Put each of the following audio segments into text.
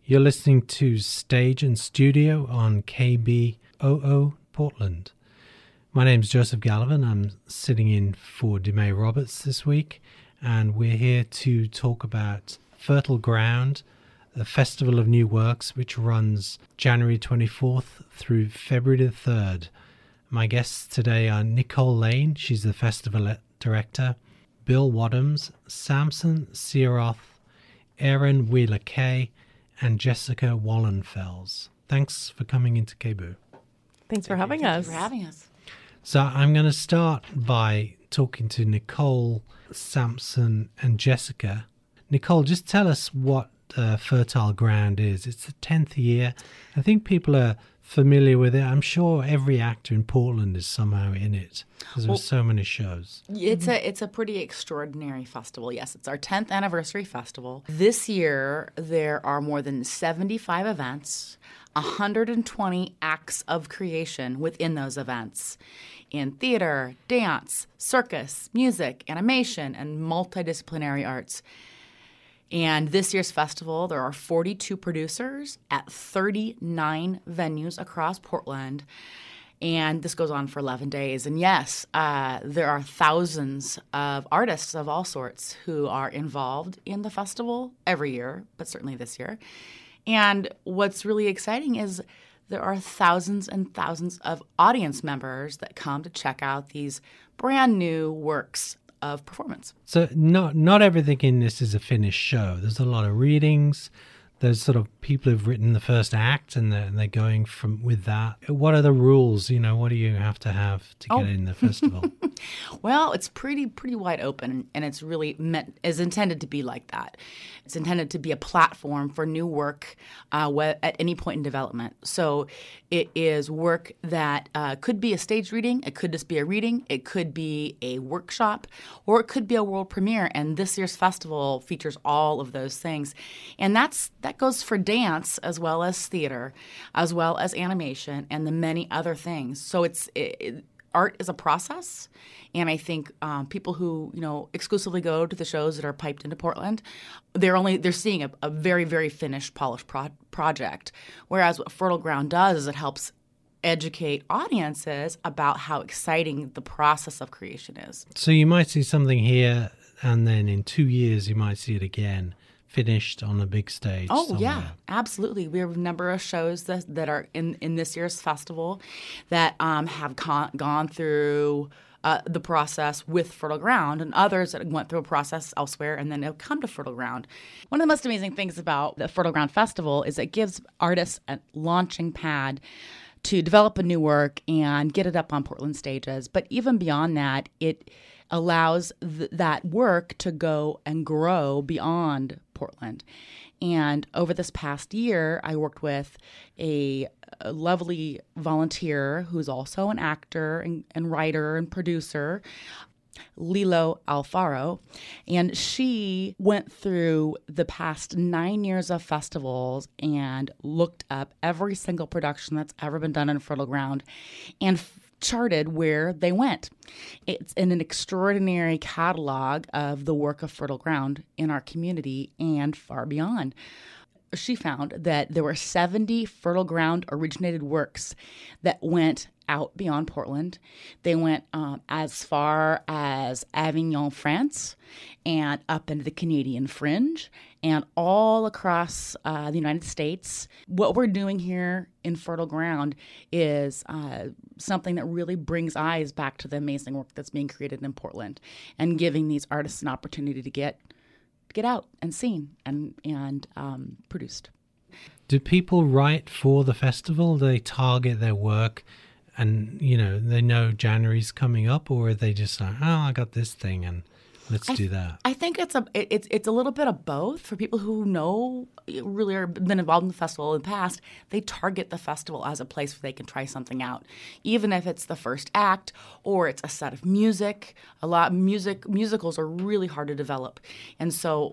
You're listening to Stage and Studio on KBOO Portland. My name's Joseph Gallivan. I'm sitting in for DeMay Roberts this week, and we're here to talk about Fertile Ground, the Festival of New Works, which runs January 24th through February the 3rd. My guests today are Nicole Lane, she's the festival director, Bill Wadhams, Samson Sieroth, Aaron Wheeler-Kay, and Jessica Wallenfels. Thanks for coming into KBOO. Thanks for having us. Thank you for having us. So I'm going to start by talking to Nicole, Samson, and Jessica. Nicole, just tell us what Fertile Ground is. It's the 10th year. I think people are familiar with it. I'm sure every actor in Portland is somehow in it because there's so many shows. It's a pretty extraordinary festival. Yes, it's our 10th anniversary festival. This year, there are more than 75 events, 120 acts of creation within those events in theater, dance, circus, music, animation, and multidisciplinary arts. And this year's festival, there are 42 producers at 39 venues across Portland. And this goes on for 11 days. And yes, there are thousands of artists of all sorts who are involved in the festival every year, but certainly this year. And what's really exciting is there are thousands and thousands of audience members that come to check out these brand new works of performance. So not everything in this is a finished show. There's a lot of readings. There's sort of people who've written the first act and they're going from with that. What are the rules? What do you have to get in the festival? Well, it's pretty wide open, and it's really is intended to be like that. It's intended to be a platform for new work at any point in development. So it is work that could be a stage reading, it could just be a reading, it could be a workshop, or it could be a world premiere. And this year's festival features all of those things. And that goes for dance as well as theater, as well as animation, and the many other things. So art is a process, and I think people who exclusively go to the shows that are piped into Portland, they're seeing a very, very finished, polished project. Whereas what Fertile Ground does is it helps educate audiences about how exciting the process of creation is. So you might see something here, and then in 2 years you might see it again, finished on a big stage. Oh, somewhere. Yeah, absolutely. We have a number of shows that are in this year's festival that have gone through the process with Fertile Ground, and others that went through a process elsewhere and then have come to Fertile Ground. One of the most amazing things about the Fertile Ground Festival is it gives artists a launching pad to develop a new work and get it up on Portland stages. But even beyond that, it allows that work to go and grow beyond Portland. And over this past year, I worked with a lovely volunteer who's also an actor and writer and producer, Lilo Alfaro, and she went through the past 9 years of festivals and looked up every single production that's ever been done in Fertile Ground and charted where they went. It's in an extraordinary catalog of the work of Fertile Ground in our community and far beyond. She found that there were 70 Fertile Ground originated works that went out beyond Portland. They went as far as Avignon, France, and up into the Canadian Fringe, and all across the United States. What we're doing here in Fertile Ground is something that really brings eyes back to the amazing work that's being created in Portland, and giving these artists an opportunity to get out and seen and produced. Do people write for the festival? Do they target their work and, they know January's coming up, or are they just like, I got this thing and let's do that? I think it's a little bit of both. For people who know, really are been involved in the festival in the past, they target the festival as a place where they can try something out, even if it's the first act or it's a set of music. Musicals are really hard to develop, and so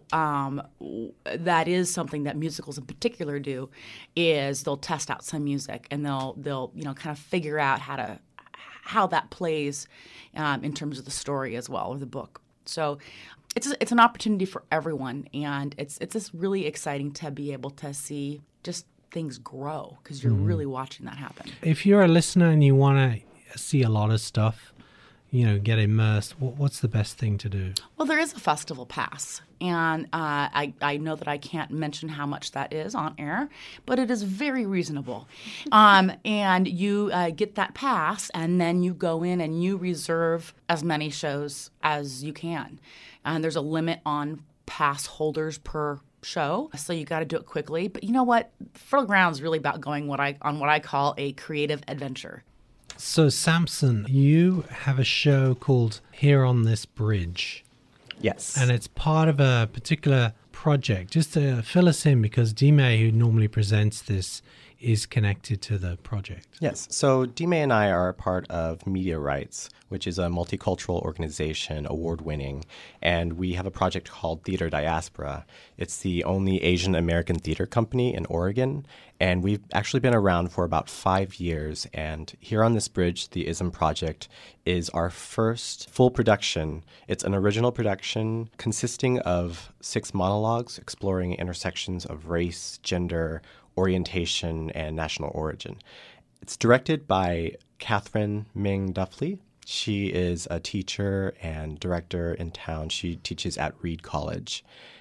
that is something that musicals in particular do. Is they'll test out some music and they'll kind of figure out how that plays in terms of the story as well, or the book. So it's an opportunity for everyone, and it's just really exciting to be able to see just things grow because you're really watching that happen. If you're a listener and you want to see a lot of stuff, get immersed, what's the best thing to do? Well, there is a festival pass, and I know that I can't mention how much that is on air, but it is very reasonable. And you get that pass, and then you go in and you reserve as many shows as you can. And there's a limit on pass holders per show, so you got to do it quickly. But you know what? Fertile Ground is really about going on what I call a creative adventure. So, Samson, you have a show called Here on This Bridge. Yes. And it's part of a particular project. Just to fill us in, because Dime, who normally presents this, is connected to the project. Yes. So Dime and I are a part of Media Rights, which is a multicultural organization, award-winning, and we have a project called Theater Diaspora. It's the only Asian American theater company in Oregon, and we've actually been around for about 5 years. And Here on This Bridge, the ISM Project, is our first full production. It's an original production consisting of 6 monologues exploring intersections of race, gender, orientation, and national origin. It's directed by Catherine Ming Duffley. She is a teacher and director in town. She teaches at Reed College.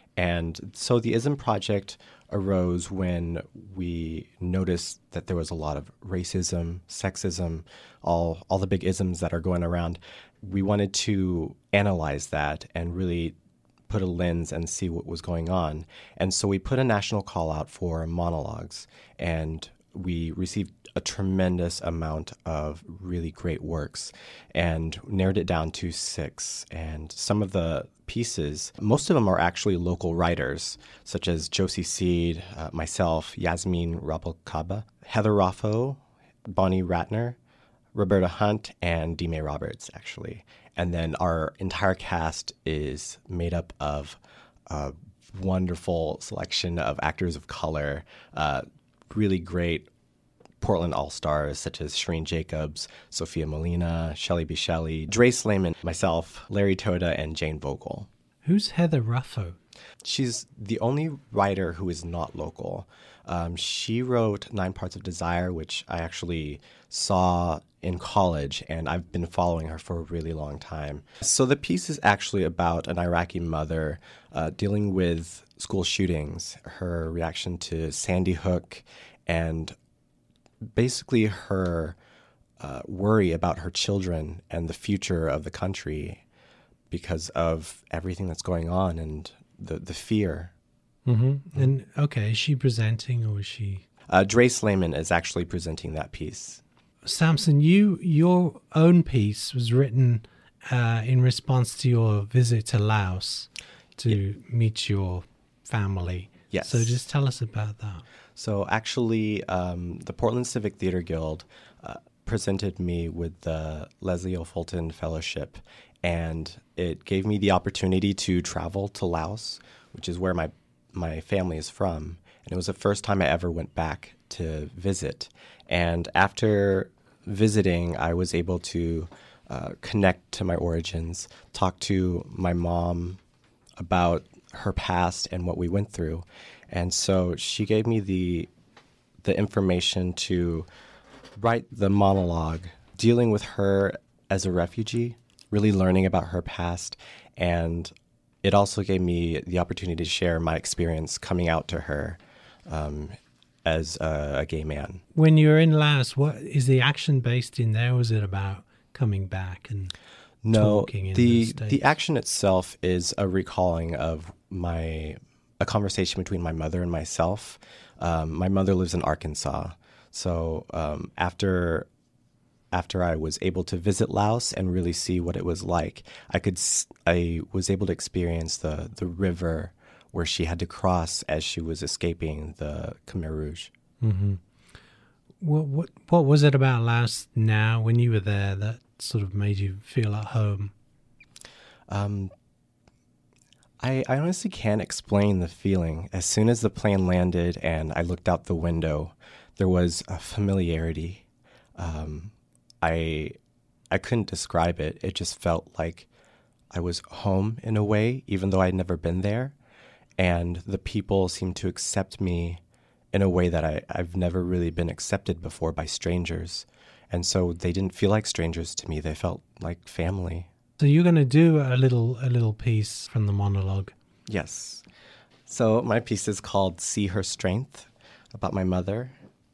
And so the ISM Project arose when we noticed that there was a lot of racism, sexism, all the big isms that are going around. We wanted to analyze that and really put a lens and see what was going on. And so we put a national call out for monologues, and we received a tremendous amount of really great works and narrowed it down to 6. And some of the pieces, most of them are actually local writers, such as Josie Seed, myself, Yasmin Rabelkaba, Heather Raffo, Bonnie Ratner, Roberta Hunt, and Dime Roberts, actually. And then our entire cast is made up of a wonderful selection of actors of color, really great Portland all-stars such as Shireen Jacobs, Sophia Molina, Shelley B. Shelley, Dre Slayman, myself, Larry Toda, and Jane Vogel. Who's Heather Raffo? She's the only writer who is not local. She wrote 9 Parts of Desire, which I actually saw in college, and I've been following her for a really long time. So the piece is actually about an Iraqi mother dealing with school shootings, her reaction to Sandy Hook, and basically her worry about her children and the future of the country because of everything that's going on and the fear. Mm-hmm. And okay, is she presenting or is she? Dre Slayman is actually presenting that piece. Samson, your own piece was written in response to your visit to Laos to meet your family. Yes. So just tell us about that. So actually, the Portland Civic Theater Guild presented me with the Leslie O. Fulton Fellowship, and it gave me the opportunity to travel to Laos, which is where my family is from. And it was the first time I ever went back to visit. And after visiting, I was able to connect to my origins, talk to my mom about her past and what we went through. And so she gave me the information to write the monologue, dealing with her as a refugee, really learning about her past. And it also gave me the opportunity to share my experience coming out to her as a gay man. When you're in Laos, what is the action based in there? Or is it about coming back and talking in the States? The action itself is a recalling of a conversation between my mother and myself. My mother lives in Arkansas. So after I was able to visit Laos and really see what it was like, I was able to experience the river where she had to cross as she was escaping the Khmer Rouge. Mm-hmm. What was it about Laos now when you were there that sort of made you feel at home? I honestly can't explain the feeling. As soon as the plane landed and I looked out the window, there was a familiarity. I couldn't describe it. It just felt like I was home in a way, even though I'd never been there. And the people seemed to accept me in a way that I've never really been accepted before by strangers. And so they didn't feel like strangers to me. They felt like family. So you're going to do a little piece from the monologue. Yes. So my piece is called See Her Strength, about my mother.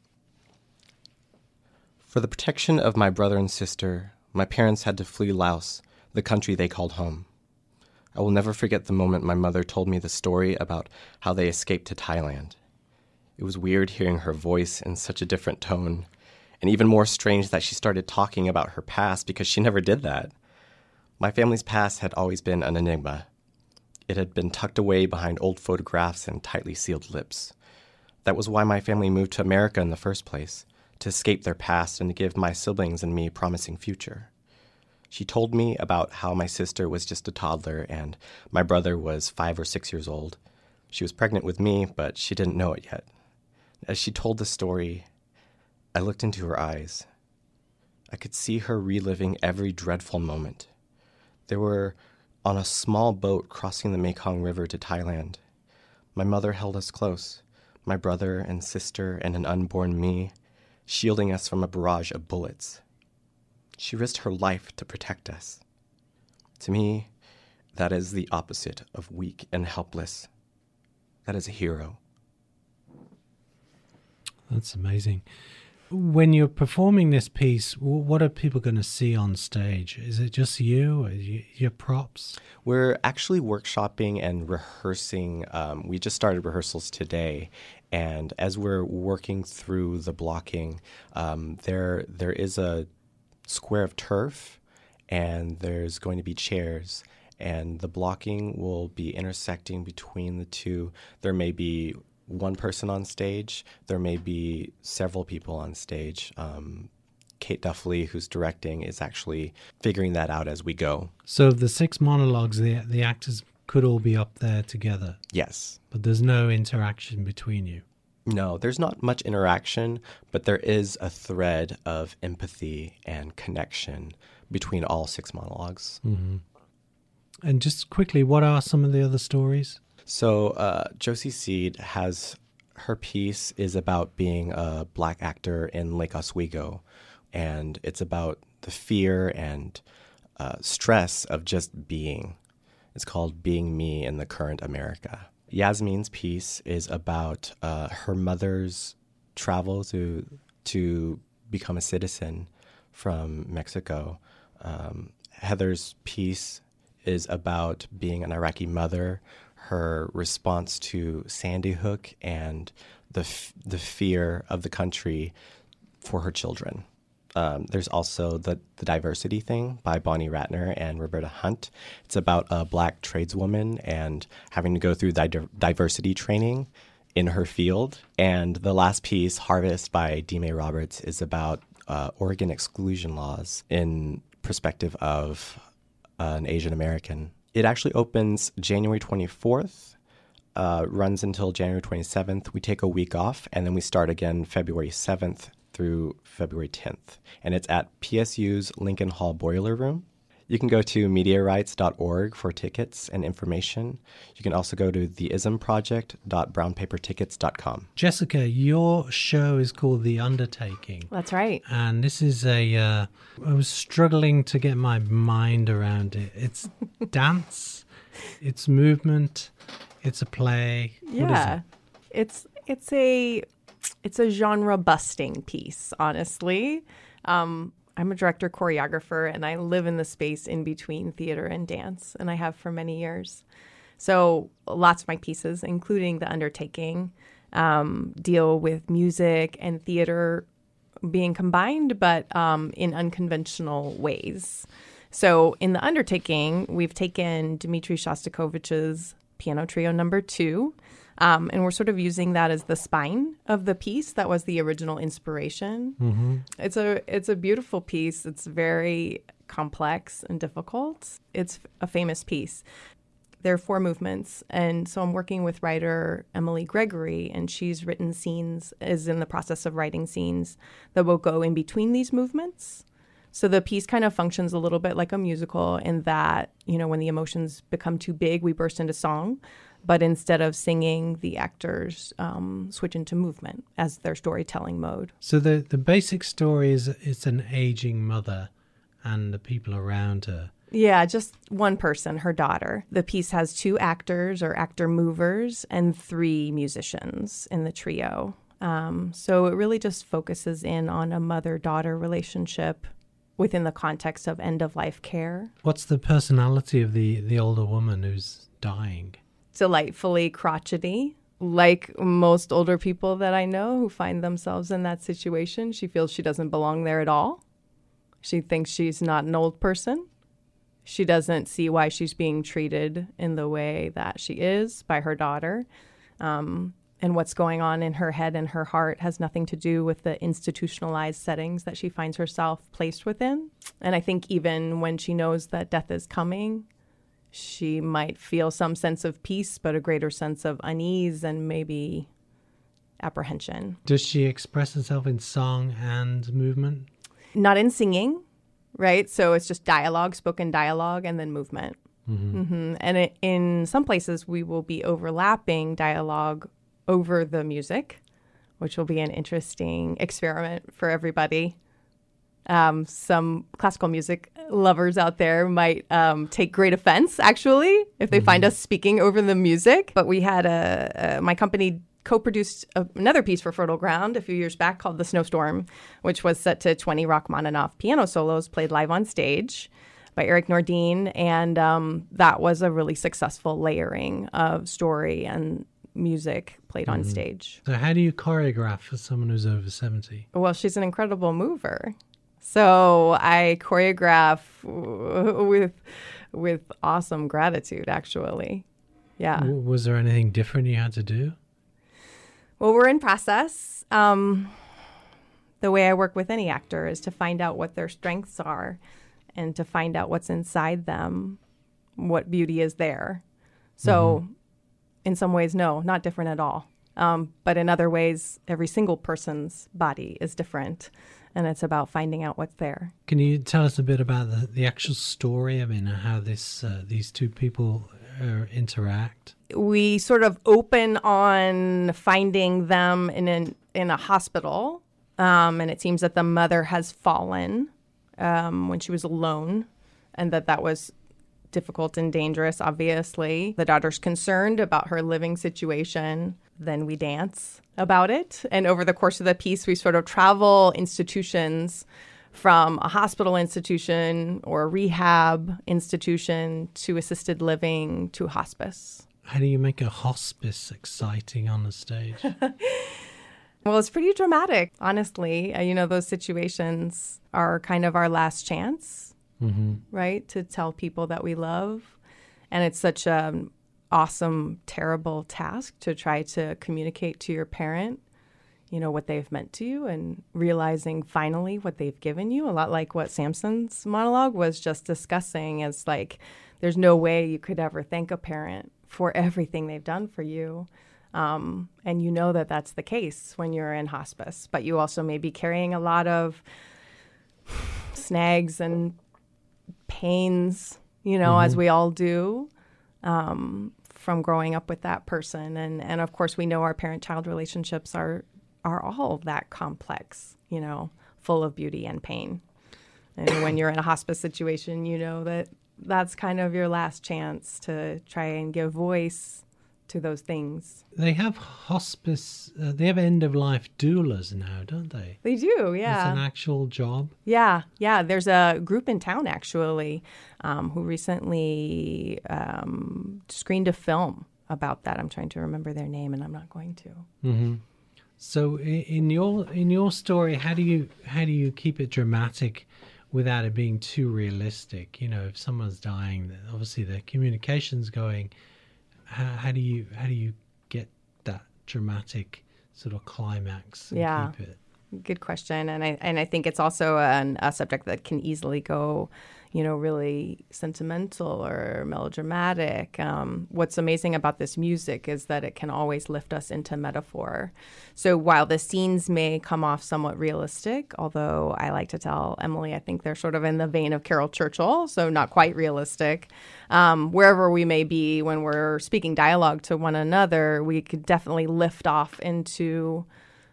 For the protection of my brother and sister, my parents had to flee Laos, the country they called home. I will never forget the moment my mother told me the story about how they escaped to Thailand. It was weird hearing her voice in such a different tone, and even more strange that she started talking about her past because she never did that. My family's past had always been an enigma. It had been tucked away behind old photographs and tightly sealed lips. That was why my family moved to America in the first place, to escape their past and to give my siblings and me a promising future. She told me about how my sister was just a toddler and my brother was 5 or 6 years old. She was pregnant with me, but she didn't know it yet. As she told the story, I looked into her eyes. I could see her reliving every dreadful moment. They were on a small boat crossing the Mekong River to Thailand. My mother held us close, my brother and sister and an unborn me, shielding us from a barrage of bullets. She risked her life to protect us. To me, that is the opposite of weak and helpless. That is a hero. That's amazing. When you're performing this piece, what are people going to see on stage? Is it just you or your props? We're actually workshopping and rehearsing. We just started rehearsals today. And as we're working through the blocking, there is a square of turf, and there's going to be chairs, and the blocking will be intersecting between the two. There may be one person on stage. There may be several people on stage. Kate Duffley, who's directing, is actually figuring that out as we go. So the 6 monologues, the actors could all be up there together? Yes. But there's no interaction between you? No, there's not much interaction, but there is a thread of empathy and connection between all 6 monologues. Mm-hmm. And just quickly, what are some of the other stories? So Josie Seed has, her piece is about being a Black actor in Lake Oswego, and it's about the fear and stress of just being. It's called Being Me in the Current America. Yasmin's piece is about her mother's travel to become a citizen from Mexico. Heather's piece is about being an Iraqi mother, her response to Sandy Hook, and the fear of the country for her children. There's also the diversity thing by Bonnie Ratner and Roberta Hunt. It's about a Black tradeswoman and having to go through diversity training in her field. And the last piece, Harvest by D. Roberts, is about Oregon exclusion laws in perspective of an Asian American. It actually opens January 24th, runs until January 27th. We take a week off, and then we start again February 7th through February 10th. And it's at PSU's Lincoln Hall Boiler Room. You can go to mediarights.org for tickets and information. You can also go to theismproject.brownpapertickets.com. Jessica, your show is called The Undertaking. That's right. And this is I was struggling to get my mind around it. It's dance, it's movement, it's a play. Yeah. What is it? It's a genre busting piece, honestly. I'm a director choreographer, and I live in the space in between theater and dance, and I have for many years. So lots of my pieces, including The Undertaking, deal with music and theater being combined, but in unconventional ways. So in The Undertaking, we've taken Dmitri Shostakovich's Piano Trio No. 2, and we're sort of using that as the spine of the piece. That was the original inspiration. Mm-hmm. It's a beautiful piece. It's very complex and difficult. It's a famous piece. There are 4 movements, and so I'm working with writer Emily Gregory, and she's written scenes, is in the process of writing scenes that will go in between these movements. So the piece kind of functions a little bit like a musical in that, when the emotions become too big, we burst into song. But instead of singing, the actors switch into movement as their storytelling mode. So the basic story is it's an aging mother and the people around her. Yeah, just one person, her daughter. The piece has 2 actors or actor movers and 3 musicians in the trio. So it really just focuses in on a mother-daughter relationship within the context of end-of-life care. What's the personality of the older woman who's dying? Delightfully crotchety. Like most older people that I know who find themselves in that situation, she feels she doesn't belong there at all. She thinks she's not an old person. She doesn't see why she's being treated in the way that she is by her daughter. And what's going on in her head and her heart has nothing to do with the institutionalized settings that she finds herself placed within. And I think even when she knows that death is coming, she might feel some sense of peace, but a greater sense of unease and maybe apprehension. Does she express herself in song and movement? Not in singing, right? So it's just dialogue, spoken dialogue, and then movement. And in some places, we will be overlapping dialogue over the music, which will be an interesting experiment for everybody. Some classical music lovers out there might take great offense, actually, if they find us speaking over the music. But we had my company co-produced another piece for Fertile Ground a few years back called The Snowstorm, which was set to 20 Rachmaninoff piano solos played live on stage by Eric Nordin. And that was a really successful layering of story and music played on stage. So how do you choreograph for someone who's over 70? Well, she's an incredible mover. So I choreograph with awesome gratitude, actually. Yeah. Was there anything different you had to do? Well, we're in process. The way I work with any actor is to find out what their strengths are and to find out what's inside them, what beauty is there. So in some ways, no, not different at all. But in other ways, every single person's body is different. And it's about finding out what's there. Can you tell us a bit about the actual story? I mean, how these 2 people interact? We sort of open on finding them in a hospital. And it seems that the mother has fallen when she was alone, and that was difficult and dangerous, obviously. The daughter's concerned about her living situation. Then we dance about it. And over the course of the piece, we sort of travel institutions from a hospital institution or a rehab institution to assisted living to hospice. How do you make a hospice exciting on the stage? Well, it's pretty dramatic, honestly. Those situations are kind of our last chance, right, to tell people that we love. And it's such an awesome, terrible task to try to communicate to your parent, what they've meant to you and realizing finally what they've given you. A lot like what Samson's monologue was just discussing is like, there's no way you could ever thank a parent for everything they've done for you. And that that's the case when you're in hospice, but you also may be carrying a lot of snags and pains, as we all do, from growing up with that person. And of course, we know our parent-child relationships are all that complex, full of beauty and pain. And when you're in a hospice situation, that's kind of your last chance to try and give voice to those things. They have hospice, they have end-of-life doulas now, don't they? They do, yeah. It's an actual job? Yeah. There's a group in town, actually, who recently screened a film about that. I'm trying to remember their name, and I'm not going to. Mm-hmm. So in your story, how do you keep it dramatic without it being too realistic? If someone's dying, obviously the communication's going. How do you get that dramatic sort of climax and keep it? Good question. And I think it's also a subject that can easily go, really sentimental or melodramatic. What's amazing about this music is that it can always lift us into metaphor. So while the scenes may come off somewhat realistic, although I like to tell Emily, I think they're sort of in the vein of Carol Churchill, so not quite realistic. Wherever we may be when we're speaking dialogue to one another, we could definitely lift off into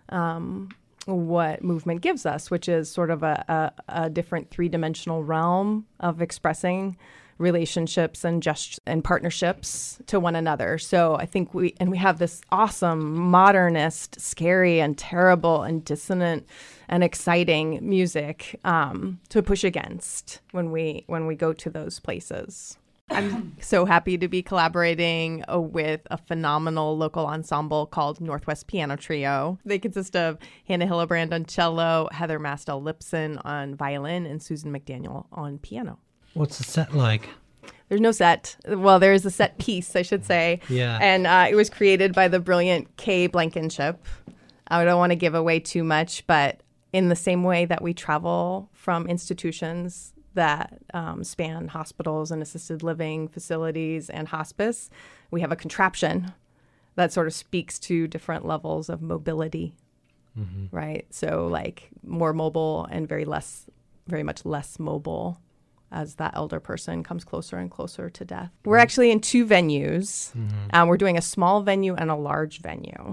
what movement gives us, which is sort of a different three-dimensional realm of expressing relationships and partnerships to one another. So I think we have this awesome modernist, scary and terrible and dissonant and exciting music to push against when we go to those places. I'm so happy to be collaborating with a phenomenal local ensemble called Northwest Piano Trio. They consist of Hannah Hillebrand on cello, Heather Mastel-Lipson on violin, and Susan McDaniel on piano. What's the set like? There's no set. Well, there is a set piece, I should say. Yeah. And it was created by the brilliant Kay Blankenship. I don't want to give away too much, but in the same way that we travel from institutions that span hospitals and assisted living facilities and hospice, we have a contraption that sort of speaks to different levels of mobility, right? So like more mobile and very much less mobile as that elder person comes closer and closer to death. We're actually in two venues. We're doing a small venue and a large venue.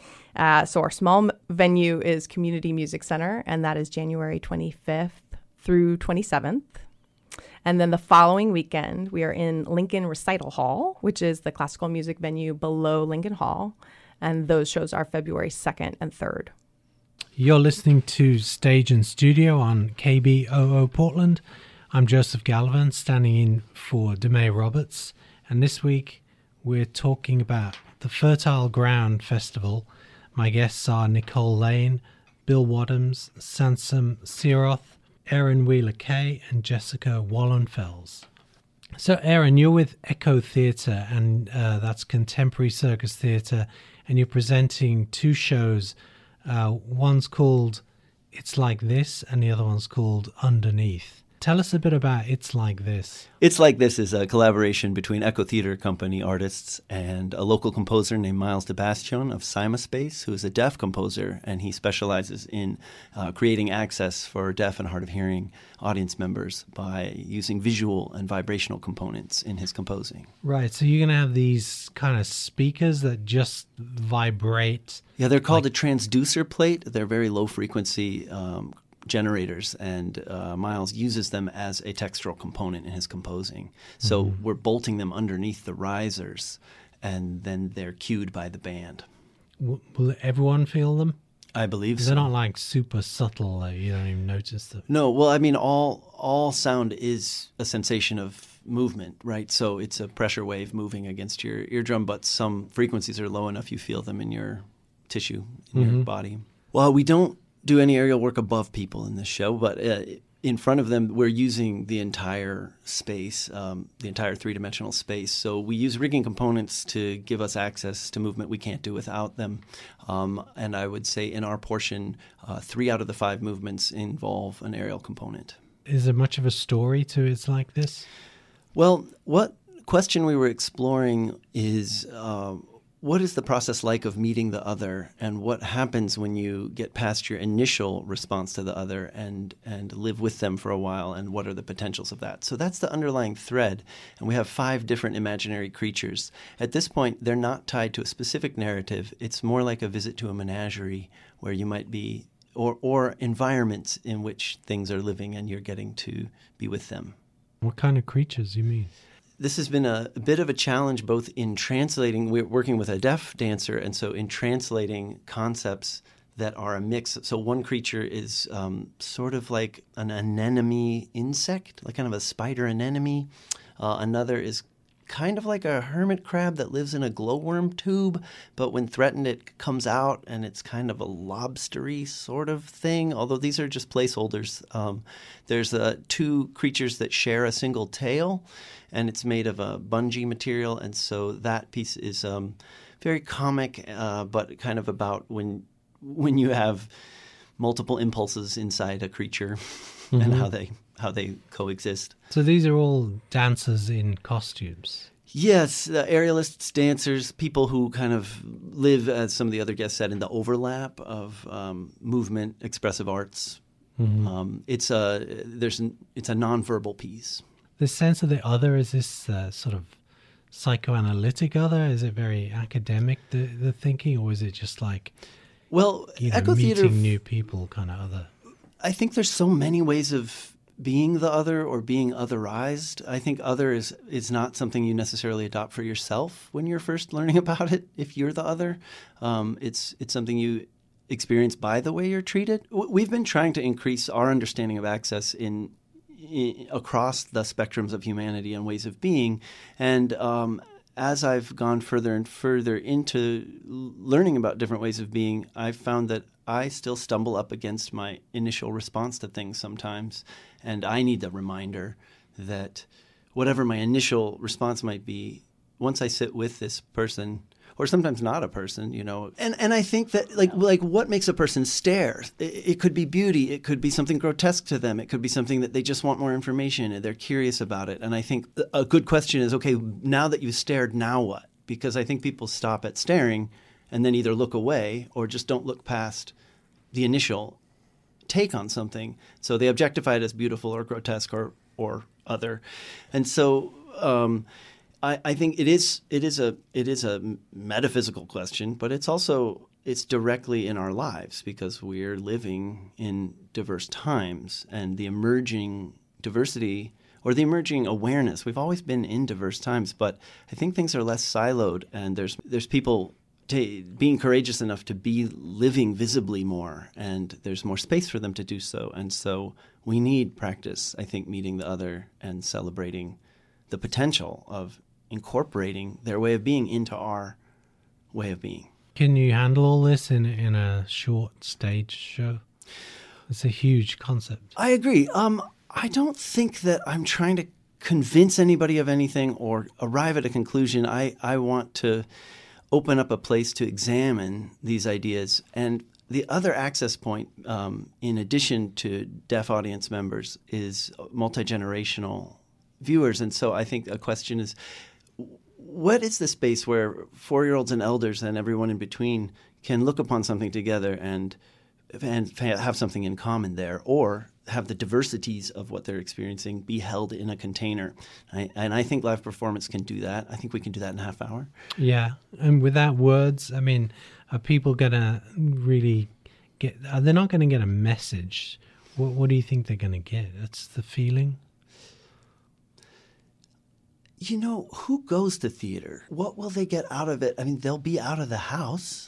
So our small venue is Community Music Center, and that is January 25th through 27th. And then the following weekend, we are in Lincoln Recital Hall, which is the classical music venue below Lincoln Hall. And those shows are February 2nd and 3rd. You're listening to Stage and Studio on KBOO Portland. I'm Joseph Gallivan, standing in for Demay Roberts. And this week, we're talking about the Fertile Ground Festival. My guests are Nicole Lane, Bill Wadhams, Sansom Siroth, Erin Wheeler-Kay, and Jessica Wallenfels. So, Erin, you're with Echo Theatre, and that's contemporary circus theatre, and you're presenting two shows. One's called It's Like This, and the other one's called Underneath. Tell us a bit about It's Like This. It's Like This is a collaboration between Echo Theatre Company artists and a local composer named Miles DeBastion of Cymaspace, who is a deaf composer, and he specializes in creating access for deaf and hard of hearing audience members by using visual and vibrational components in his composing. Right, so you're going to have these kind of speakers that just vibrate. Yeah, they're called a transducer plate. They're very low frequency generators, and Miles uses them as a textural component in his composing. So we're bolting them underneath the risers, and then they're cued by the band. Will everyone feel them? I believe so. They're not like super subtle, you don't even notice them. No, well, I mean, all sound is a sensation of movement, right? So it's a pressure wave moving against your eardrum, but some frequencies are low enough you feel them in your tissue, in your body. Well, we don't do any aerial work above people in this show, but in front of them, we're using the entire space, the entire three-dimensional space. So we use rigging components to give us access to movement we can't do without them. And I would say in our portion, 3 out of the 5 movements involve an aerial component. Is there much of a story to It's Like This? Well, what question we were exploring is what is the process like of meeting the other, and what happens when you get past your initial response to the other and live with them for a while, and what are the potentials of that? So that's the underlying thread, and we have 5 different imaginary creatures. At this point, they're not tied to a specific narrative. It's more like a visit to a menagerie where you might be, or environments in which things are living and you're getting to be with them. What kind of creatures do you mean? This has been a bit of a challenge both in translating. We're working with a deaf dancer, and so in translating concepts that are a mix. So one creature is sort of like an anemone insect, like kind of a spider anemone. Another is kind of like a hermit crab that lives in a glowworm tube, but when threatened it comes out and it's kind of a lobstery sort of thing, although these are just placeholders. There's 2 creatures that share a single tail, and it's made of a bungee material, and so that piece is very comic, but kind of about when you have multiple impulses inside a creature and how they coexist. So these are all dancers in costumes. Yes, aerialists, dancers, people who kind of live, as some of the other guests said, in the overlap of movement, expressive arts. It's a nonverbal piece. The sense of the other, is this sort of psychoanalytic other? Is it very academic, the thinking, or is it just like, Echo Theater, meeting new people kind of other? I think there's so many ways of being the other or being otherized. I think other is not something you necessarily adopt for yourself when you're first learning about it. If you're the other, it's something you experience by the way you're treated. We've been trying to increase our understanding of access in across the spectrums of humanity and ways of being, and as I've gone further and further into learning about different ways of being, I've found that I still stumble up against my initial response to things sometimes, and I need the reminder that whatever my initial response might be, once I sit with this person, or sometimes not a person, and I think that like what makes a person stare? It could be beauty, it could be something grotesque to them, it could be something that they just want more information and they're curious about it. And I think a good question is, okay, now that you've stared, now what? Because I think people stop at staring and then either look away or just don't look past the initial take on something. So they objectify it as beautiful or grotesque or other. And so I think it is a metaphysical question, but it's directly in our lives because we're living in diverse times, and the emerging diversity or the emerging awareness. We've always been in diverse times, but I think things are less siloed, and there's people being courageous enough to be living visibly more, and there's more space for them to do so. And so we need practice, I think, meeting the other and celebrating the potential of incorporating their way of being into our way of being. Can you handle all this in a short stage show? It's a huge concept. I agree. I don't think that I'm trying to convince anybody of anything or arrive at a conclusion. I want to open up a place to examine these ideas. And the other access point, in addition to deaf audience members, is multi-generational viewers. And so I think a question is, what is the space where 4-year-olds and elders and everyone in between can look upon something together and have something in common there, or have the diversities of what they're experiencing be held in a container? And I think live performance can do that. I think we can do that in a half hour. Yeah. And without words, I mean, are people going to really they're not going to get a message? What do you think they're going to get? That's the feeling. Who goes to theater? What will they get out of it? I mean, they'll be out of the house.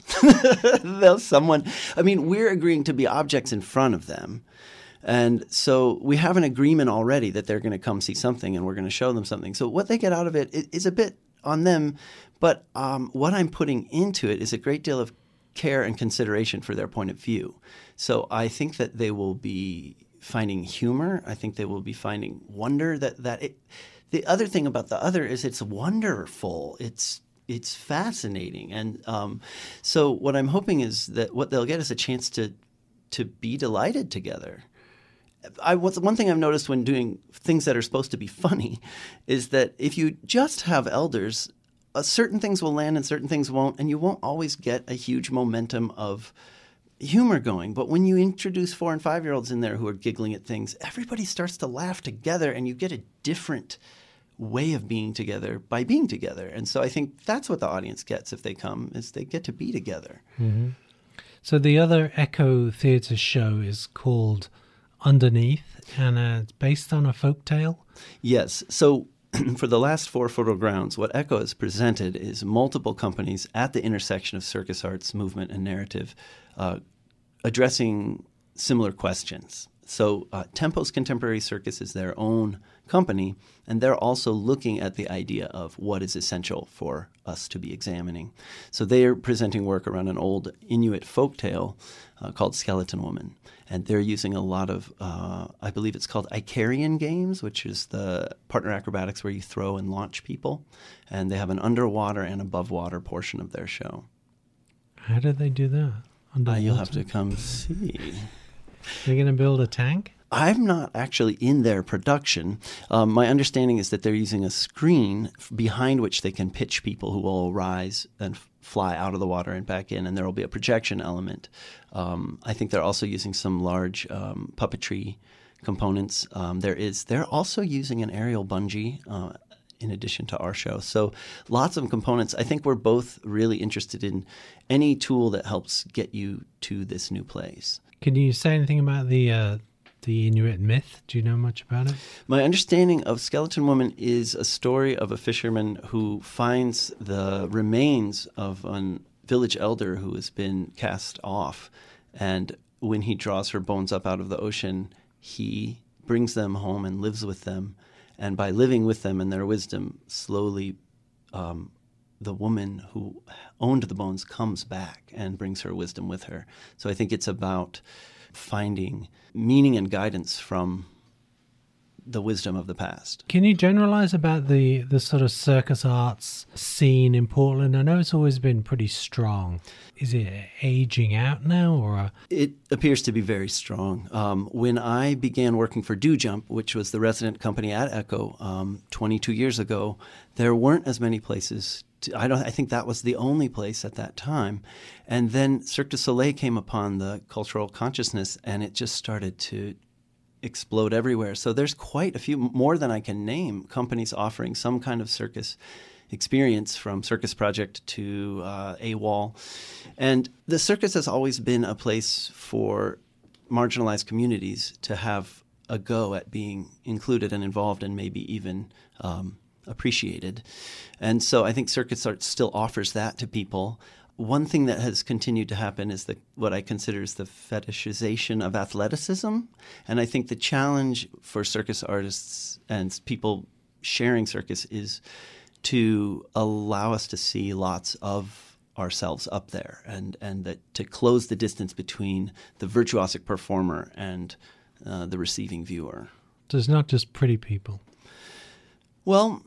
We're agreeing to be objects in front of them. And so we have an agreement already that they're going to come see something and we're going to show them something. So what they get out of it is a bit on them. But what I'm putting into it is a great deal of care and consideration for their point of view. So I think that they will be finding humor. I think they will be finding wonder. The other thing about the other is it's wonderful. It's fascinating. And so what I'm hoping is that what they'll get is a chance to be delighted together. One thing I've noticed when doing things that are supposed to be funny is that if you just have elders, certain things will land and certain things won't, and you won't always get a huge momentum of humor going. But when you introduce 4- and 5-year-olds in there who are giggling at things, everybody starts to laugh together, and you get a different way of being together by being together. And so I think that's what the audience gets if they come, is they get to be together. Mm-hmm. So the other Echo Theatre show is called Underneath, and it's based on a folktale? Yes. So for the last 4 Fertile Grounds, what Echo has presented is multiple companies at the intersection of circus arts, movement, and narrative, addressing similar questions. So Tempos Contemporary Circus is their own company, and they're also looking at the idea of what is essential for us to be examining. So they are presenting work around an old Inuit folktale called Skeleton Woman, and they're using a lot of, I believe it's called Icarian games, which is the partner acrobatics where you throw and launch people, and they have an underwater and above water portion of their show. How do they do that? You'll have to come see. They're going to build a tank? I'm not actually in their production. My understanding is that they're using a screen behind which they can pitch people who will rise and fly out of the water and back in, and there will be a projection element. I think they're also using some large puppetry components. They're also using an aerial bungee in addition to our show. So lots of components. I think we're both really interested in any tool that helps get you to this new place. Can you say anything about the Inuit myth? Do you know much about it? My understanding of Skeleton Woman is a story of a fisherman who finds the remains of a village elder who has been cast off. And when he draws her bones up out of the ocean, he brings them home and lives with them. And by living with them and their wisdom, slowly the woman who owned the bones comes back and brings her wisdom with her. So I think it's about finding meaning and guidance from the wisdom of the past. Can you generalize about the sort of circus arts scene in Portland? I know it's always been pretty strong. Is it aging out now, or? It appears to be very strong. When I began working for Do Jump, which was the resident company at Echo 22 years ago, there weren't as many places. I think that was the only place at that time. And then Cirque du Soleil came upon the cultural consciousness, and it just started to explode everywhere. So there's quite a few, more than I can name, companies offering some kind of circus experience, from Circus Project to AWOL. And the circus has always been a place for marginalized communities to have a go at being included and involved and maybe even appreciated. And so I think circus art still offers that to people. One thing that has continued to happen is what I consider is the fetishization of athleticism. And I think the challenge for circus artists and people sharing circus is to allow us to see lots of ourselves up there, and that to close the distance between the virtuosic performer and the receiving viewer. So it's not just pretty people. Well,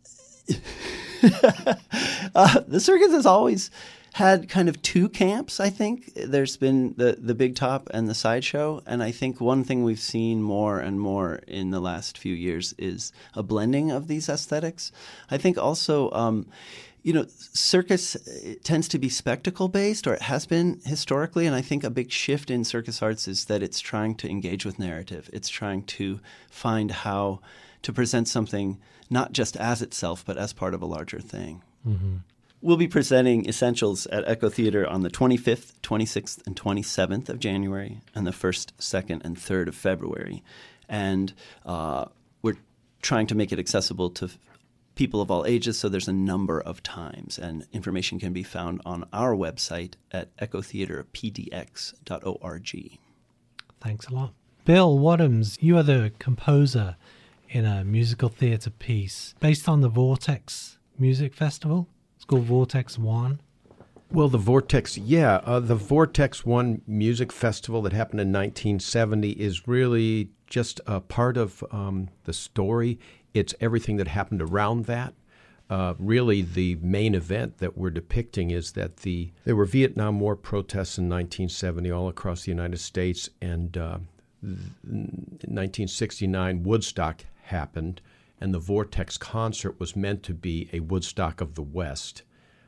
the circus has always had kind of two camps, I think. There's been the big top and the sideshow, and I think one thing we've seen more and more in the last few years is a blending of these aesthetics. I think also, circus tends to be spectacle-based, or it has been historically, and I think a big shift in circus arts is that it's trying to engage with narrative. It's trying to find how to present something not just as itself, but as part of a larger thing. Mm-hmm. We'll be presenting Essentials at Echo Theater on the 25th, 26th, and 27th of January, and the 1st, 2nd, and 3rd of February. And we're trying to make it accessible to people of all ages, so there's a number of times. And information can be found on our website at echotheaterpdx.org. Thanks a lot. Bill Wadhams, you are the composer in a musical theatre piece based on the Vortex Music Festival. It's called Vortex One. Well, the Vortex One Music Festival that happened in 1970 is really just a part of the story. It's everything that happened around that. Really, the main event that we're depicting is that there were Vietnam War protests in 1970 all across the United States, and in 1969, Woodstock happened, and the Vortex concert was meant to be a Woodstock of the West.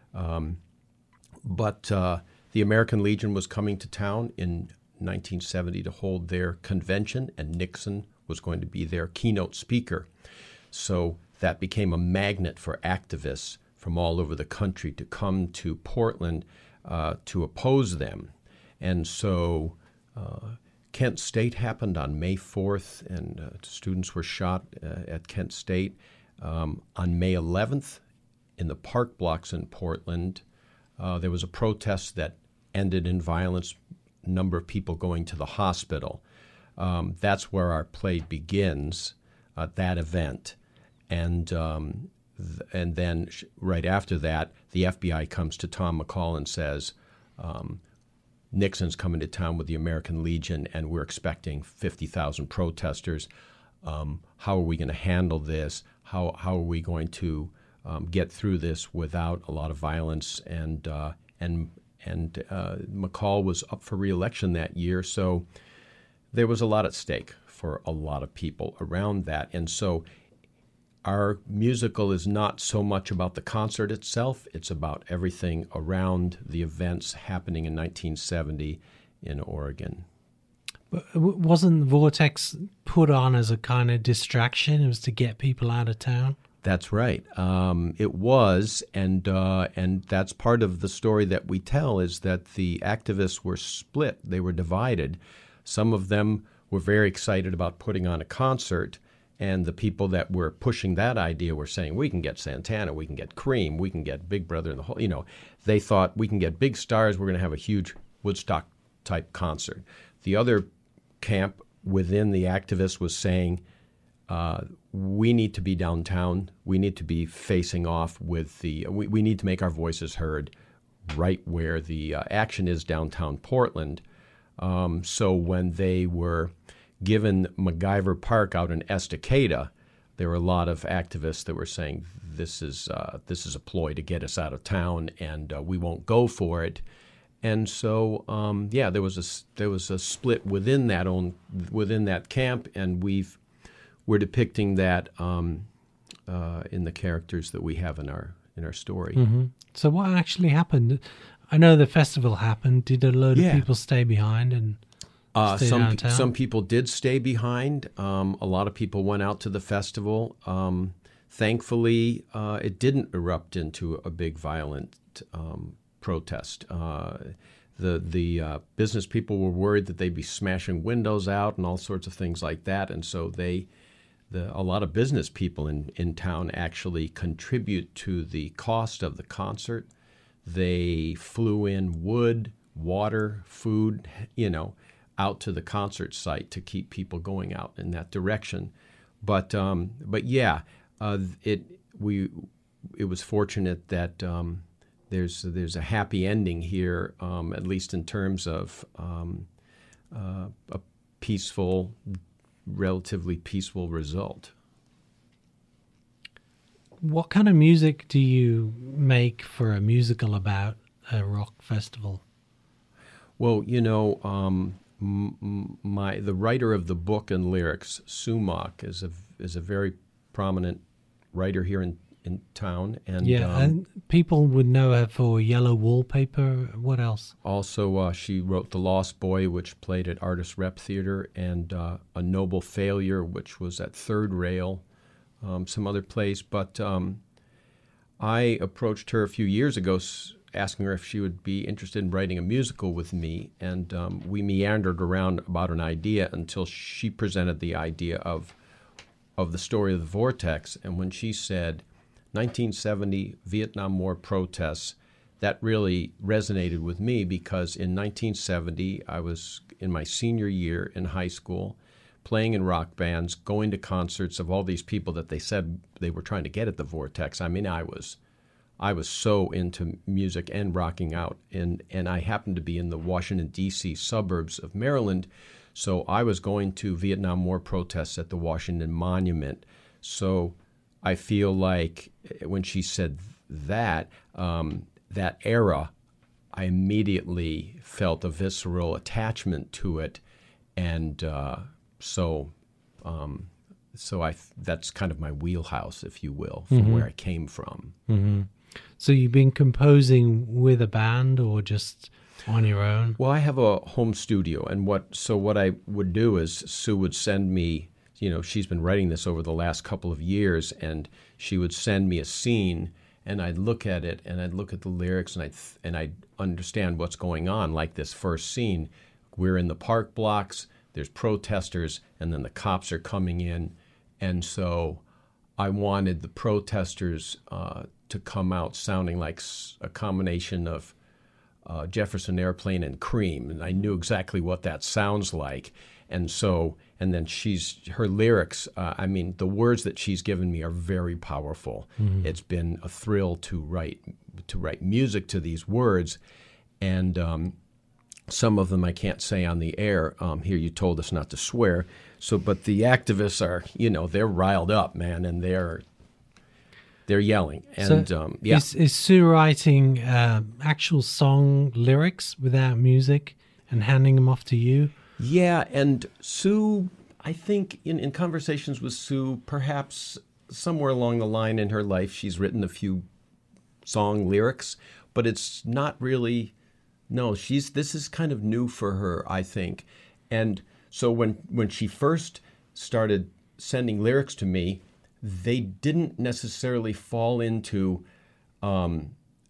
But the American Legion was coming to town in 1970 to hold their convention, and Nixon was going to be their keynote speaker. So that became a magnet for activists from all over the country to come to Portland to oppose them. And so Kent State happened on May 4th, and students were shot at Kent State. On May 11th, in the park blocks in Portland, there was a protest that ended in violence, a number of people going to the hospital. That's where our play begins, that event. And then right after that, the FBI comes to Tom McCall and says, Nixon's coming to town with the American Legion, and we're expecting 50,000 protesters. How are we going to handle this? How are we going to get through this without a lot of violence? And McCall was up for re-election that year, so there was a lot at stake for a lot of people around that. And so our musical is not so much about the concert itself. It's about everything around the events happening in 1970 in Oregon. But wasn't Vortex put on as a kind of distraction? It was to get people out of town? That's right. It was, and that's part of the story that we tell, is that the activists were split. They were divided. Some of them were very excited about putting on a concert, and the people that were pushing that idea were saying, we can get Santana, we can get Cream, we can get Big Brother and the whole, they thought we can get big stars, we're going to have a huge Woodstock-type concert. The other camp within the activists was saying, we need to be downtown. We need to be facing off with we need to make our voices heard right where the action is downtown Portland. So when they were given MacGyver Park out in Estacada, there were a lot of activists that were saying this is a ploy to get us out of town, and we won't go for it. And so there was a split within that camp, and we're depicting that in the characters that we have in our story. Mm-hmm. So what actually happened? I know the festival happened. Did a load of people stay behind and stay downtown? Some people did stay behind. A lot of people went out to the festival. Thankfully, it didn't erupt into a big violent protest. The business people were worried that they'd be smashing windows out and all sorts of things like that, and so a lot of business people in town actually contribute to the cost of the concert. They flew in wood, water, food, out to the concert site to keep people going out in that direction. But yeah, it was fortunate that there's a happy ending here, at least in terms of a relatively peaceful result. What kind of music do you make for a musical about a rock festival? Well, the writer of the book and lyrics, Sumac, is a very prominent writer here in town, and and people would know her for Yellow Wallpaper. What else? Also, she wrote The Lost Boy, which played at Artist Rep Theater, and A Noble Failure, which was at Third Rail, some other place. But I approached her a few years ago, asking her if she would be interested in writing a musical with me, and we meandered around about an idea until she presented the idea of the story of the Vortex. And when she said 1970 Vietnam War protests, that really resonated with me, because in 1970 I was in my senior year in high school, playing in rock bands, going to concerts of all these people that they said they were trying to get at the Vortex. I mean, I was so into music and rocking out, and I happened to be in the Washington, D.C. suburbs of Maryland, so I was going to Vietnam War protests at the Washington Monument. So I feel like when she said that era, I immediately felt a visceral attachment to it, and so that's kind of my wheelhouse, if you will, from where I came from. Mm-hmm. So you've been composing with a band or just on your own? Well, I have a home studio, and what I would do is Sue would send me, she's been writing this over the last couple of years, and she would send me a scene, and I'd look at it, and I'd look at the lyrics, and I'd understand what's going on. Like this first scene, we're in the park blocks, there's protesters, and then the cops are coming in, and so I wanted the protesters to come out sounding like a combination of Jefferson Airplane and Cream, and I knew exactly what that sounds like. And then her lyrics, the words that she's given me are very powerful. Mm-hmm. It's been a thrill to write music to these words, and some of them I can't say on the air. Here, you told us not to swear. But the activists are, they're riled up, man, and they're yelling. And is Sue writing actual song lyrics without music and handing them off to you? Yeah, and Sue, I think in conversations with Sue, perhaps somewhere along the line in her life, she's written a few song lyrics, but it's not really, no, this is kind of new for her, I think. And so when she first started sending lyrics to me, they didn't necessarily fall into, 4-bar,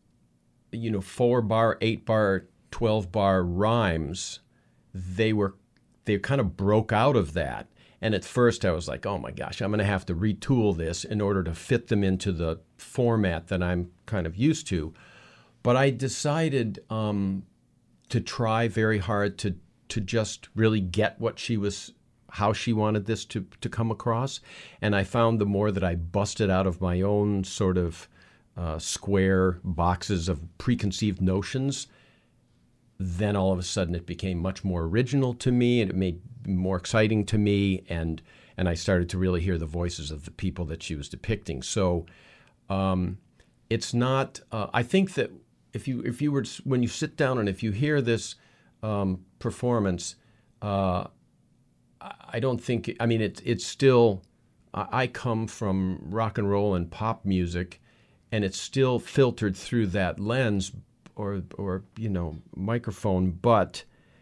8-bar, 12-bar rhymes. They kind of broke out of that. And at first I was like, oh my gosh, I'm going to have to retool this in order to fit them into the format that I'm kind of used to. But I decided to try very hard to just really get how she wanted this to come across. And I found the more that I busted out of my own sort of square boxes of preconceived notions, then all of a sudden it became much more original to me, and it made more exciting to me, and I started to really hear the voices of the people that she was depicting. So it's not. I think that if you were, when you sit down and if you hear this performance, I don't think. I mean, it's still. I come from rock and roll and pop music, and it's still filtered through that lens or microphone, but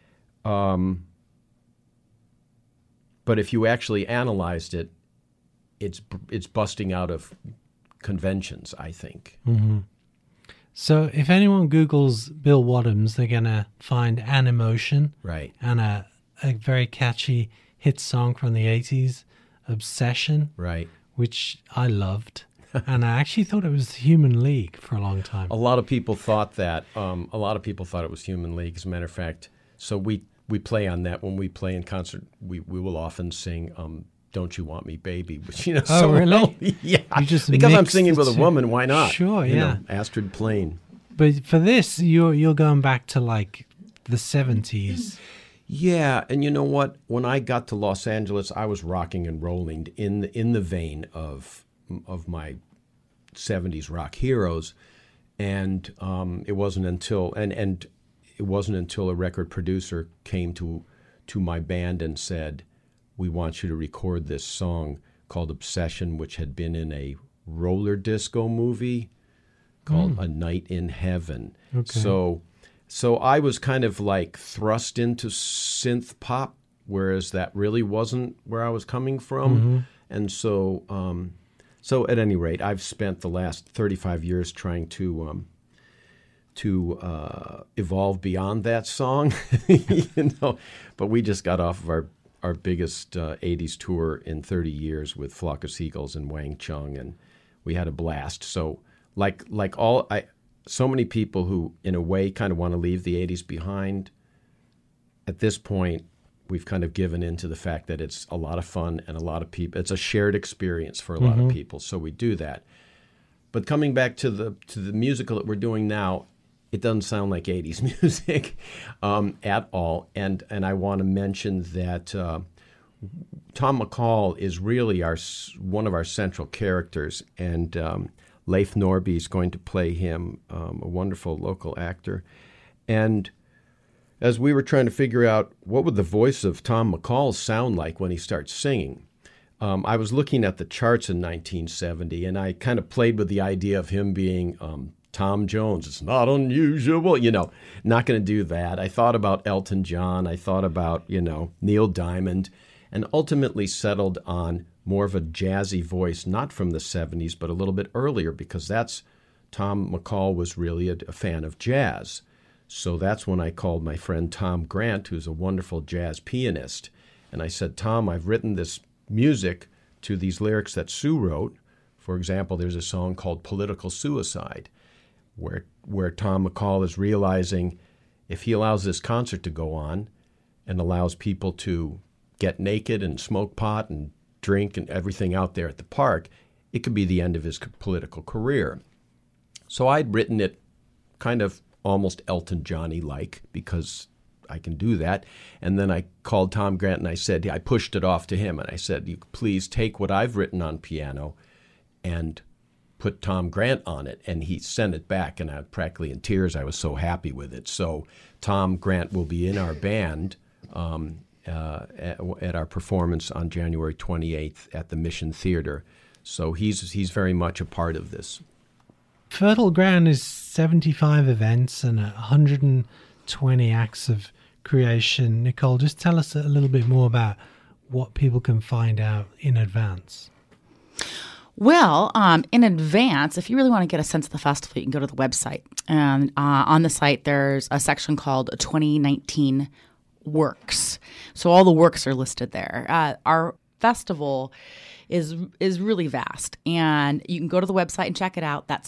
if you actually analyzed it, it's busting out of conventions, I think. Mm-hmm. So if anyone Googles Bill Wadhams, they're going to find An Emotion, right, and a very catchy hit song from the 80s, Obsession, right, which I loved. And I actually thought it was Human League for a long time. A lot of people thought that. A lot of people thought it was Human League, as a matter of fact. So we play on that when we play in concert. We will often sing "Don't You Want Me, Baby," which Oh, so really? Yeah, because I'm singing with a woman. Why not? Sure, yeah. Astrid Plain. But for this, you're going back to like the 70s. Yeah, and you know what? When I got to Los Angeles, I was rocking and rolling in the vein of my 70s rock heroes, and it wasn't until a record producer came to my band and said, "We want you to record this song called Obsession," which had been in a roller disco movie called A Night in Heaven. Okay. So I was kind of like thrust into synth pop, whereas that really wasn't where I was coming from. Mm-hmm. And so at any rate, I've spent the last 35 years trying to evolve beyond that song, But we just got off of our biggest 80s tour in 30 years with Flock of Seagulls and Wang Chung, and we had a blast. So so many people who, in a way, kind of want to leave the 80s behind, at this point, we've kind of given in to the fact that it's a lot of fun and a lot of people. It's a shared experience for a lot of people, so we do that. But coming back to the musical that we're doing now, it doesn't sound like 80s music at all. And I want to mention that Tom McCall is really one of our central characters, and Leif Norby is going to play him, a wonderful local actor. And as we were trying to figure out what would the voice of Tom McCall sound like when he starts singing, I was looking at the charts in 1970, and I kind of played with the idea of him being Tom Jones. It's not unusual, not going to do that. I thought about Elton John. I thought about, Neil Diamond, and ultimately settled on more of a jazzy voice, not from the 70s, but a little bit earlier, because Tom McCall was really a fan of jazz. So that's when I called my friend Tom Grant, who's a wonderful jazz pianist. And I said, Tom, I've written this music to these lyrics that Sue wrote. For example, there's a song called Political Suicide, where Tom McCall is realizing if he allows this concert to go on and allows people to get naked and smoke pot and drink and everything out there at the park, it could be the end of his political career. So I'd written it kind of almost Elton Johnny-like, because I can do that. And then I called Tom Grant and I pushed it off to him, and I said, you please take what I've written on piano and put Tom Grant on it. And he sent it back, and I was practically in tears. I was so happy with it. So Tom Grant will be in our band at our performance on January 28th at the Mission Theater. So he's very much a part of this. Fertile Ground is 75 events and 120 acts of creation. Nicole, just tell us a little bit more about what people can find out in advance. Well, in advance, if you really want to get a sense of the festival, you can go to the website. And on the site, there's a section called 2019 Works. So all the works are listed there. Our festival is really vast, and you can go to the website and check it out. That's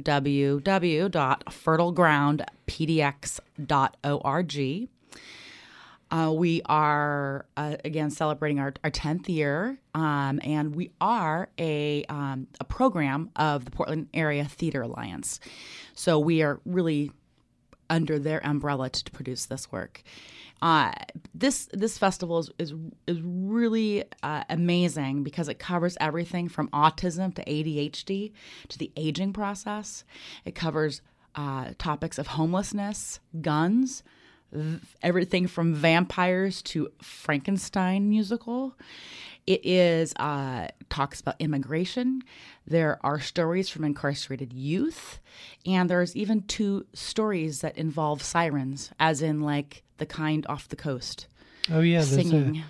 www.fertilegroundpdx.org. We are, again, celebrating our 10th year, and we are a program of the Portland Area Theater Alliance. So we are really under their umbrella to produce this work. This festival is really amazing because it covers everything from autism to ADHD to the aging process. It covers topics of homelessness, guns, everything from vampires to Frankenstein musical. It is talks about immigration. There are stories from incarcerated youth, and there's even 2 stories that involve sirens, as in like the kind off the coast. Oh yeah, singing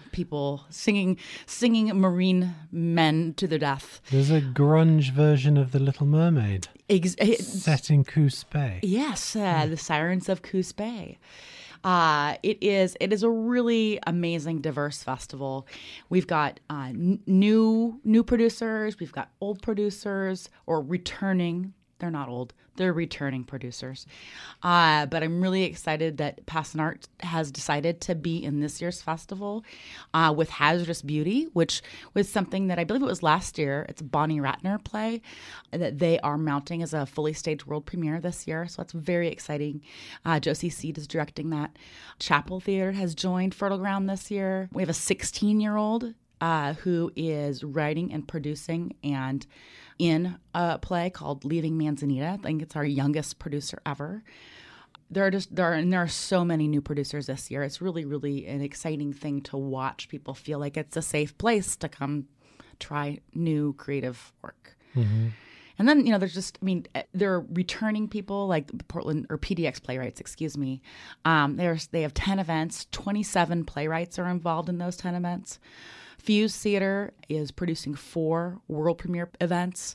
marine men to their death. There's a grunge version of The Little Mermaid set in Coos Bay. Yes, the Sirens of Coos Bay. It is a really amazing, diverse festival. We've got new producers. We've got old producers or returning. They're not old. They're returning producers. But I'm really excited that Passionart has decided to be in this year's festival with Hazardous Beauty, which was something that I believe it was last year. It's a Bonnie Ratner play that they are mounting as a fully staged world premiere this year. So that's very exciting. Josie Seed is directing that. Chapel Theater has joined Fertile Ground this year. We have a 16-year-old who is writing and producing and in a play called Leaving Manzanita. I think it's our youngest producer ever. There are so many new producers this year. It's really, really an exciting thing to watch people feel like it's a safe place to come try new creative work. Mm-hmm. And then, there are returning people like Portland or PDX Playwrights, excuse me. They have 10 events. 27 playwrights are involved in those 10 events. Fuse Theater is producing 4 world premiere events.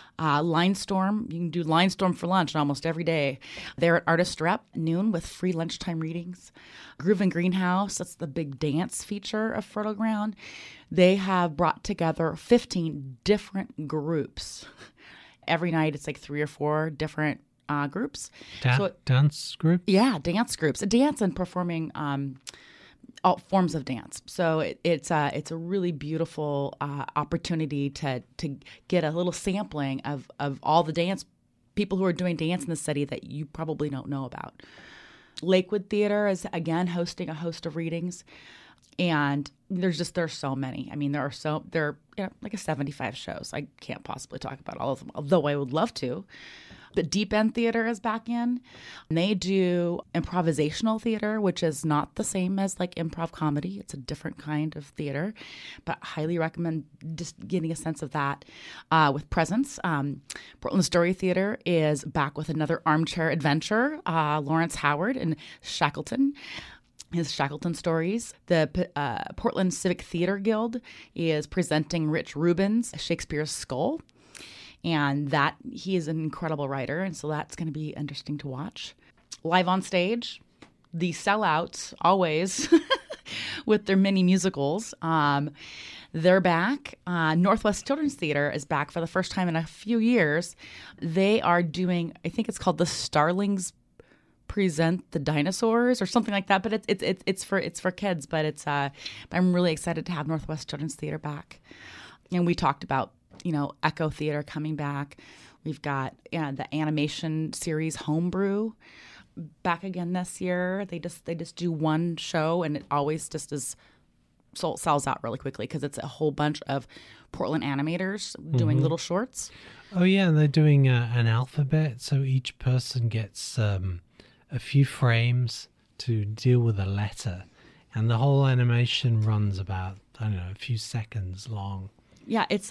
Linestorm, you can do Linestorm for lunch almost every day. They're at Artist Rep noon with free lunchtime readings. Groove and Greenhouse, that's the big dance feature of Fertile Ground. They have brought together 15 different groups. Every night it's like 3 or 4 different groups. Dance groups? Yeah, dance groups. Dance and performing all forms of dance. So it's a really beautiful opportunity to get a little sampling of all the dance people who are doing dance in the city that you probably don't know about. Lakewood Theater is again hosting a host of readings, and there's so many. I mean, there are like 75 shows. I can't possibly talk about all of them, although I would love to. But Deep End Theater is back in. And they do improvisational theater, which is not the same as like improv comedy. It's a different kind of theater, but highly recommend just getting a sense of that with Presence. Portland Story Theater is back with another armchair adventure. Lawrence Howard and Shackleton. His Shackleton Stories. The Portland Civic Theater Guild is presenting Rich Rubin's Shakespeare's Skull. And that he is an incredible writer, and so that's going to be interesting to watch. Live on Stage, the Sellouts, always, with their mini musicals. They're back. Northwest Children's Theater is back for the first time in a few years. They are doing, I think it's called The Starlings Present the Dinosaurs or something like that, but it's for kids. But I'm really excited to have Northwest Children's Theater back. And we talked about Echo Theater coming back. We've got the animation series Homebrew back again this year. They just do one show, and it always just sells out really quickly because it's a whole bunch of Portland animators doing little shorts. Oh yeah, and they're doing an alphabet, so each person gets a few frames to deal with a letter and the whole animation runs about, I don't know, a few seconds long. Yeah, it's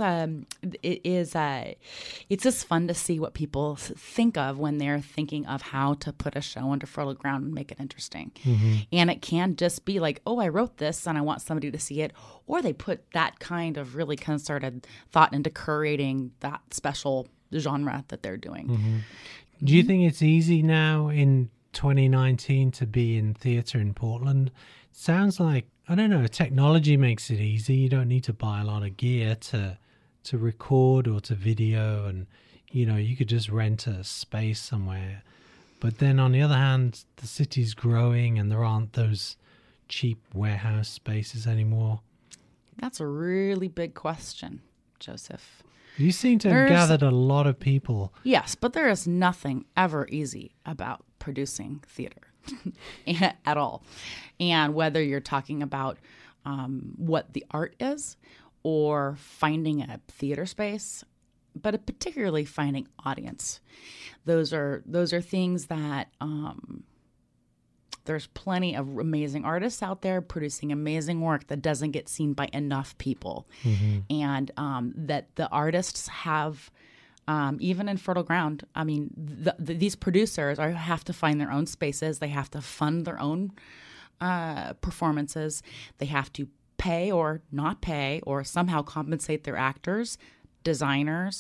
just fun to see what people think of when they're thinking of how to put a show into fertile ground and make it interesting. And it can just be like, oh, I wrote this and I want somebody to see it, or they put that kind of really concerted thought into creating that special genre that they're doing. Do you think it's easy now in 2019 to be in theatre in Portland? Sounds like, I don't know, technology makes it easy. You don't need to buy a lot of gear to record or to video, and you could just rent a space somewhere. But then on the other hand, the city's growing and there aren't those cheap warehouse spaces anymore. That's a really big question, Joseph. You seem to have gathered a lot of people. Yes, but there is nothing ever easy about producing theater at all. And whether you're talking about what the art is or finding a theater space, but particularly finding audience, those are things that there's plenty of amazing artists out there producing amazing work that doesn't get seen by enough people. And that the artists have, even in fertile ground, I mean, these producers have to find their own spaces. They have to fund their own performances. They have to pay or not pay or somehow compensate their actors, designers.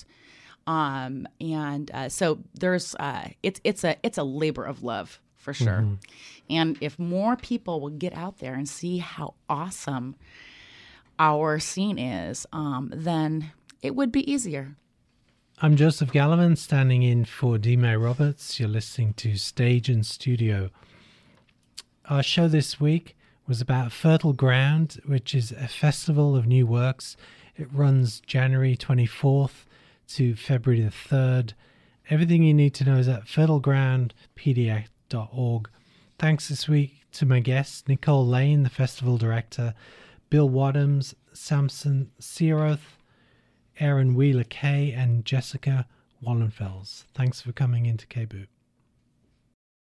So there's it's a labor of love for sure. And if more people will get out there and see how awesome our scene is, then it would be easier. I'm Joseph Gallivan, standing in for Dime Roberts. You're listening to Stage and Studio. Our show this week was about Fertile Ground, which is a festival of new works. It runs January 24th to February the 3rd. Everything you need to know is at fertilegroundpediac.org. Thanks this week to my guests, Nicole Lane, the festival director, Bill Wadhams, Samson Searoth, Aaron Wheeler-Kay, and Jessica Wallenfels. Thanks for coming into KBOO.